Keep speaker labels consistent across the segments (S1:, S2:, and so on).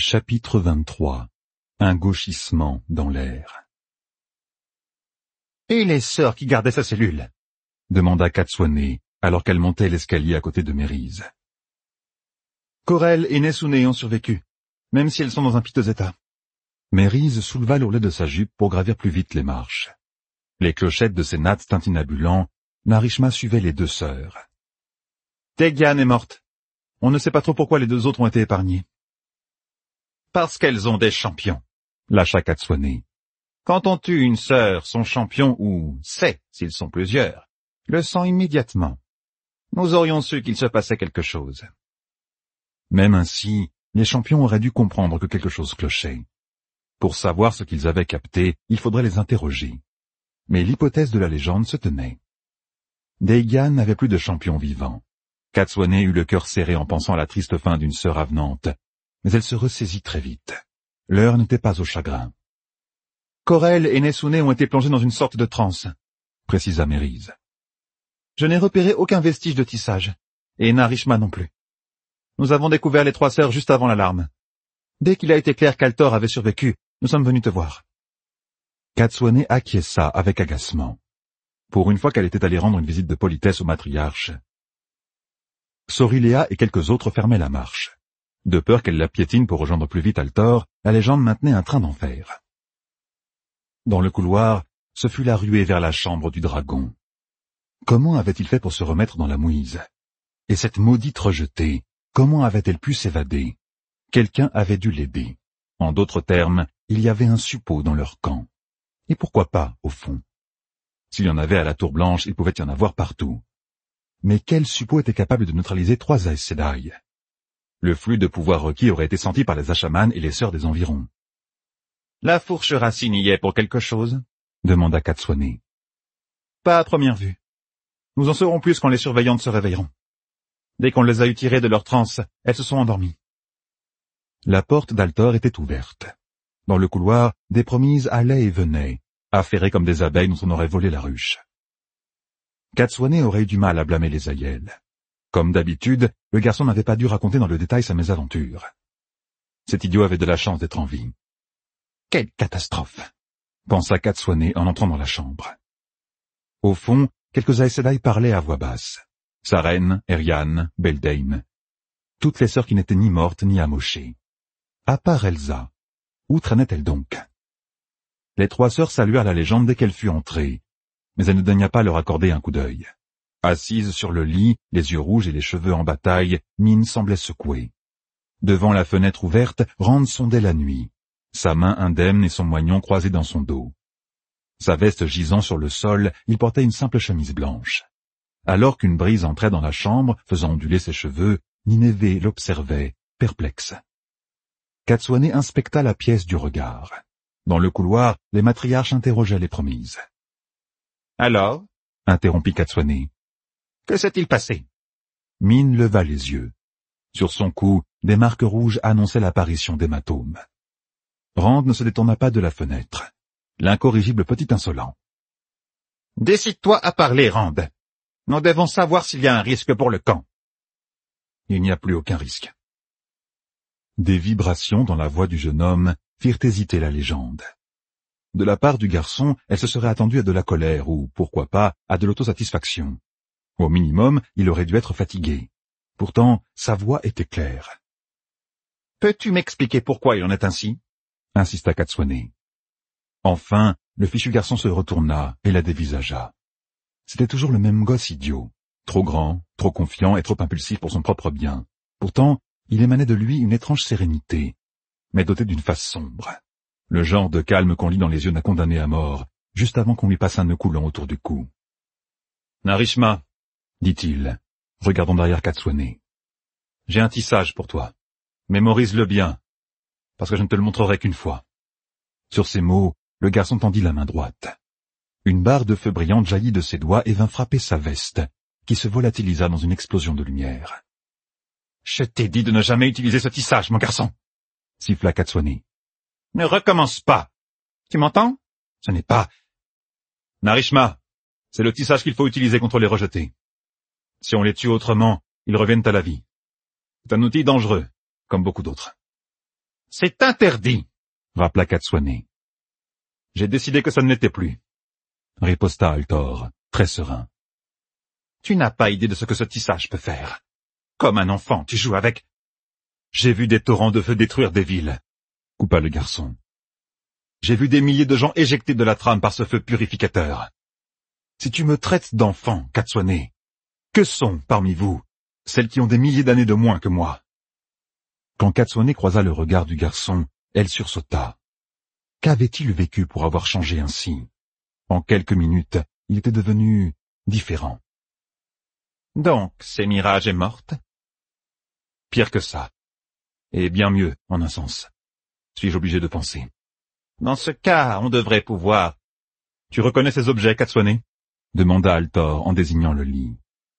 S1: Chapitre 23. Un gauchissement dans l'air. « Et les sœurs qui gardaient sa cellule ?» demanda Katsuane, alors qu'elle montait l'escalier à côté de Mérise. « Corel et Nesune ont survécu, même si elles sont dans un piteux état. » Mérise souleva l'ourlet de sa jupe pour gravir plus vite les marches. Les clochettes de ses nattes tintinabulants, Narishma suivait les deux sœurs. « Tegian est morte. On ne sait pas trop pourquoi les deux autres ont été épargnées. »« Parce qu'elles ont des champions, » lâcha Katsuane. « Quand on tue une sœur, son champion, ou sait, s'ils sont plusieurs, le sent immédiatement. Nous aurions su qu'il se passait quelque chose. » Même ainsi, les champions auraient dû comprendre que quelque chose clochait. Pour savoir ce qu'ils avaient capté, il faudrait les interroger. Mais l'hypothèse de la légende se tenait. Deigan n'avait plus de champion vivant. Katsuane eut le cœur serré en pensant à la triste fin d'une sœur avenante, mais elle se ressaisit très vite. L'heure n'était pas au chagrin. « Corel et Nesune ont été plongés dans une sorte de transe, » précisa Mérise. « Je n'ai repéré aucun vestige de tissage, et Narishma non plus. Nous avons découvert les trois sœurs juste avant l'alarme. Dès qu'il a été clair qu'Altor avait survécu, nous sommes venus te voir. » Katsuane acquiesça avec agacement. Pour une fois qu'elle était allée rendre une visite de politesse au matriarche. Sorilea et quelques autres fermaient la marche. De peur qu'elle la piétine pour rejoindre plus vite Altor, la légende maintenait un train d'enfer. Dans le couloir, ce fut la ruée vers la chambre du dragon. Comment avait-il fait pour se remettre dans la mouise? Et cette maudite rejetée, comment avait-elle pu s'évader? Quelqu'un avait dû l'aider. En d'autres termes, il y avait un suppôt dans leur camp. Et pourquoi pas, au fond? S'il y en avait à la Tour Blanche, il pouvait y en avoir partout. Mais quel suppôt était capable de neutraliser 3 Aes Sedai? Le flux de pouvoir requis aurait été senti par les Ashaman et les sœurs des environs. « La fourche racine y est pour quelque chose ?» demanda Katsuane. « Pas à première vue. Nous en saurons plus quand les surveillantes se réveilleront. Dès qu'on les a eu tirées de leur transe, elles se sont endormies. » La porte d'Altor était ouverte. Dans le couloir, des promises allaient et venaient, affairées comme des abeilles dont on aurait volé la ruche. Katsuane aurait eu du mal à blâmer les aïeuls. Comme d'habitude, le garçon n'avait pas dû raconter dans le détail sa mésaventure. Cet idiot avait de la chance d'être en vie. « Quelle catastrophe !» pensa Katsuane en entrant dans la chambre. Au fond, quelques Aes Sedai parlaient à voix basse. Saren, Eriane, Beldane. Toutes les sœurs qui n'étaient ni mortes ni amochées. À part Elsa. Où traînait-elle donc? Les 3 sœurs saluèrent la légende dès qu'elle fut entrée, mais elle ne daigna pas leur accorder un coup d'œil. Assise sur le lit, les yeux rouges et les cheveux en bataille, Mine semblait secouée. Devant la fenêtre ouverte, Rand sondait la nuit, sa main indemne et son moignon croisés dans son dos. Sa veste gisant sur le sol, il portait une simple chemise blanche. Alors qu'une brise entrait dans la chambre, faisant onduler ses cheveux, Nineveh l'observait, perplexe. Katsuane inspecta la pièce du regard. Dans le couloir, les matriarches interrogeaient les promises. « Alors ?» interrompit Katsuane. « Que s'est-il passé ?» Mine leva les yeux. Sur son cou, des marques rouges annonçaient l'apparition d'hématomes. Rand ne se détourna pas de la fenêtre. L'incorrigible petit insolent. « Décide-toi à parler, Rand. Nous devons savoir s'il y a un risque pour le camp. » Il n'y a plus aucun risque. Des vibrations dans la voix du jeune homme firent hésiter la légende. De la part du garçon, elle se serait attendue à de la colère ou, pourquoi pas, à de l'autosatisfaction. Au minimum, il aurait dû être fatigué. Pourtant, sa voix était claire. « Peux-tu m'expliquer pourquoi il en est ainsi ?» insista Katsuane. Enfin, le fichu garçon se retourna et la dévisagea. C'était toujours le même gosse idiot, trop grand, trop confiant et trop impulsif pour son propre bien. Pourtant, il émanait de lui une étrange sérénité, mais doté d'une face sombre. Le genre de calme qu'on lit dans les yeux d'un condamné à mort, juste avant qu'on lui passe un nœud coulant autour du cou. « Narishma, » dit-il, regardant derrière Katsuane. « J'ai un tissage pour toi. Mémorise-le bien, parce que je ne te le montrerai qu'une fois. » Sur ces mots, le garçon tendit la main droite. Une barre de feu brillante jaillit de ses doigts et vint frapper sa veste, qui se volatilisa dans une explosion de lumière. « Je t'ai dit de ne jamais utiliser ce tissage, mon garçon !» siffla Katsuane. « Ne recommence pas. Tu m'entends? Ce n'est pas... » « Narishma, c'est le tissage qu'il faut utiliser contre les rejetés. Si on les tue autrement, ils reviennent à la vie. C'est un outil dangereux, comme beaucoup d'autres. » C'est interdit, rappela Katswane. J'ai décidé que ça ne l'était plus, riposta Altor, très serein. Tu n'as pas idée de ce que ce tissage peut faire. Comme un enfant, tu joues avec... J'ai vu des torrents de feu détruire des villes, coupa le garçon. J'ai vu des milliers de gens éjectés de la trame par ce feu purificateur. Si tu me traites d'enfant, Katswane, que sont, parmi vous, celles qui ont des milliers d'années de moins que moi? Quand Katswane croisa le regard du garçon, elle sursauta. Qu'avait-il vécu pour avoir changé ainsi? En quelques minutes, il était devenu différent. Donc, Sémirage est morte? Pire que ça. Et bien mieux, en un sens. Suis-je obligé de penser. Dans ce cas, on devrait pouvoir... Tu reconnais ces objets, Katswane? Demanda Altor en désignant le lit.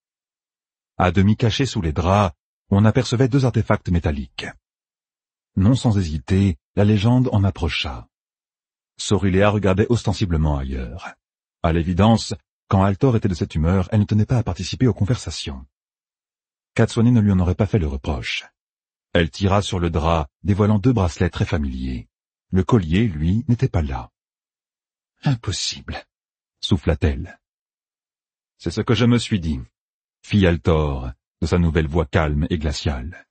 S1: À demi cachés sous les draps, on apercevait 2 artefacts métalliques. Non sans hésiter, la légende en approcha. Sorulea regardait ostensiblement ailleurs. À l'évidence, quand Altor était de cette humeur, elle ne tenait pas à participer aux conversations. Katswane ne lui en aurait pas fait le reproche. Elle tira sur le drap, dévoilant 2 bracelets très familiers. Le collier, lui, n'était pas là. Impossible, souffla-t-elle. C'est ce que je me suis dit, fit Altor, de sa nouvelle voix calme et glaciale.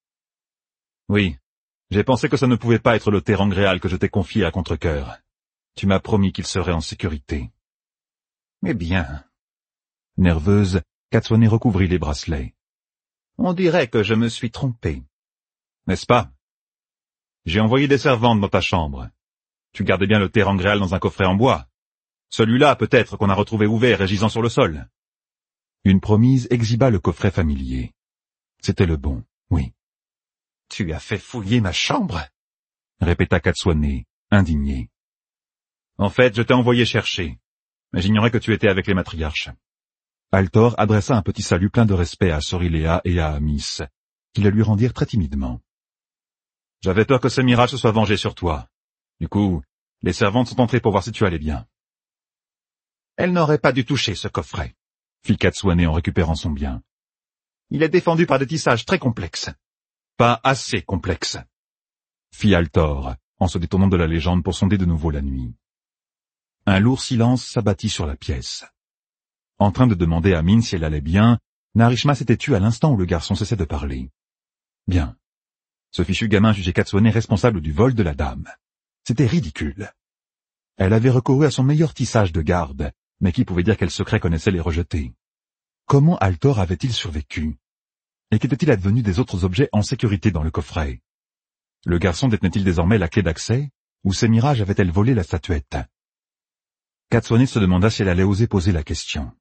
S1: Oui, j'ai pensé que ça ne pouvait pas être le Terangréal que je t'ai confié à contre-cœur. Tu m'as promis qu'il serait en sécurité. Eh bien... Nerveuse, Katswane recouvrit les bracelets. On dirait que je me suis trompé. N'est-ce pas? J'ai envoyé des servantes dans ta chambre. Tu gardais bien le Terangréal dans un coffret en bois. Celui-là, peut-être, qu'on a retrouvé ouvert et gisant sur le sol. Une promise exhiba le coffret familier. C'était le bon, oui. Tu as fait fouiller ma chambre? Répéta Katswane, indigné. En fait, je t'ai envoyé chercher, mais j'ignorais que tu étais avec les matriarches. Altor adressa un petit salut plein de respect à Sorulea et à Amis, qui le lui rendirent très timidement. J'avais peur que Sémirage se soit vengé sur toi. Du coup, les servantes sont entrées pour voir si tu allais bien. Elle n'aurait pas dû toucher ce coffret, fit Katswane en récupérant son bien. Il est défendu par des tissages très complexes. Pas assez complexes, fit Altor, en se détournant de la légende pour sonder de nouveau la nuit. Un lourd silence s'abattit sur la pièce. En train de demander à Mine si elle allait bien, Narishma s'était tue à l'instant où le garçon cessait de parler. Bien. Ce fichu gamin jugeait Katswane responsable du vol de la dame. C'était ridicule. Elle avait recouru à son meilleur tissage de garde, mais qui pouvait dire quel secret connaissait les rejetés? Comment Altor avait-il survécu? Et qu'était-il advenu des autres objets en sécurité dans le coffret? Le garçon détenait-il désormais la clé d'accès, ou Sémirage avait-elle volé la statuette? Katswane se demanda si elle allait oser poser la question.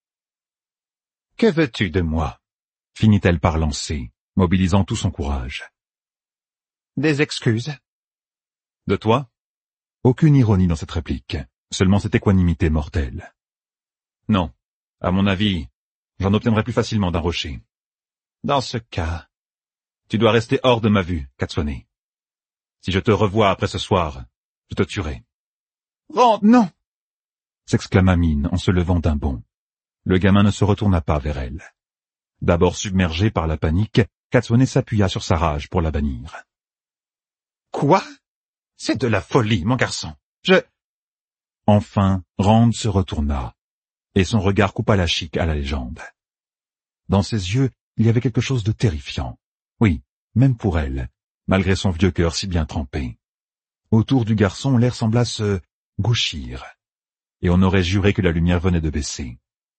S1: « Que veux-tu de moi ?» finit-elle par lancer, mobilisant tout son courage. « Des excuses. »« De toi ?» Aucune ironie dans cette réplique, seulement cette équanimité mortelle. « Non, à mon avis, j'en obtiendrai plus facilement d'un rocher. » Dans ce cas, tu dois rester hors de ma vue, Katswane. Si je te revois après ce soir, je te tuerai. « Oh, non !» s'exclama Mine en se levant d'un bond. Le gamin ne se retourna pas vers elle. D'abord submergé par la panique, Katswane s'appuya sur sa rage pour la bannir. « Quoi? C'est de la folie, mon garçon. Enfin, Rand se retourna, et son regard coupa la chique à la légende. Dans ses yeux, il y avait quelque chose de terrifiant. Oui, même pour elle, malgré son vieux cœur si bien trempé. Autour du garçon, l'air sembla se gauchir, et on aurait juré que la lumière venait de baisser.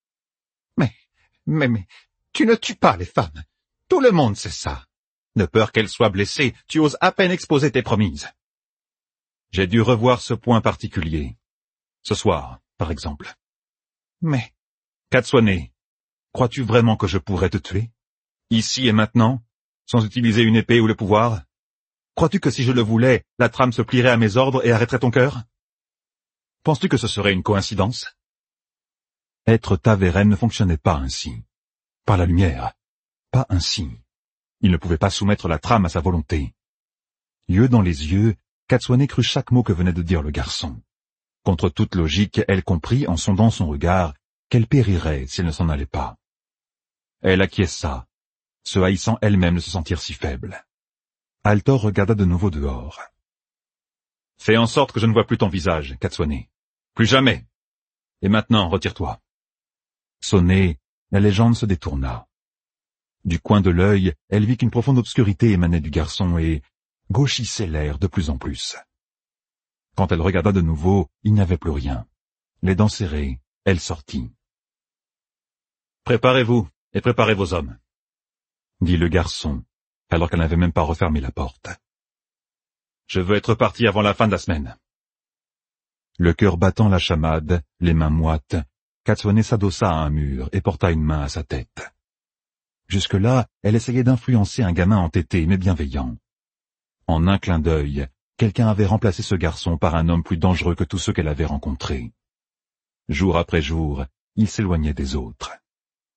S1: Mais, tu ne tues pas les femmes. Tout le monde sait ça. De peur qu'elles soient blessées, tu oses à peine exposer tes promises. J'ai dû revoir ce point particulier. Ce soir, par exemple. Mais, Katswane, crois-tu vraiment que je pourrais te tuer? Ici et maintenant, sans utiliser une épée ou le pouvoir? Crois-tu que si je le voulais, la trame se plierait à mes ordres et arrêterait ton cœur? Penses-tu que ce serait une coïncidence? Être Taveren ne fonctionnait pas ainsi. Par la lumière. Pas ainsi. Il ne pouvait pas soumettre la trame à sa volonté. Yeux dans les yeux, Katswane crut chaque mot que venait de dire le garçon. Contre toute logique, elle comprit, en sondant son regard, qu'elle périrait si elle ne s'en allait pas. Elle acquiesça, se haïssant elle-même de se sentir si faible. Altor regarda de nouveau dehors. « Fais en sorte que je ne vois plus ton visage, Katswane. Plus jamais. Et maintenant, retire-toi. » Sonnée, la légende se détourna. Du coin de l'œil, elle vit qu'une profonde obscurité émanait du garçon et gauchissait l'air de plus en plus. Quand elle regarda de nouveau, il n'y avait plus rien. Les dents serrées, elle sortit. « Préparez-vous et préparez vos hommes, » dit le garçon, alors qu'elle n'avait même pas refermé la porte. « Je veux être parti avant la fin de la semaine. » Le cœur battant la chamade, les mains moites, Katswane s'adossa à un mur et porta une main à sa tête. Jusque-là, elle essayait d'influencer un gamin entêté mais bienveillant. En un clin d'œil, quelqu'un avait remplacé ce garçon par un homme plus dangereux que tous ceux qu'elle avait rencontrés. Jour après jour, il s'éloignait des autres.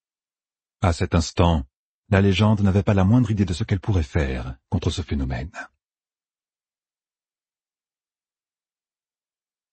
S1: À cet instant, la légende n'avait pas la moindre idée de ce qu'elle pourrait faire contre ce phénomène.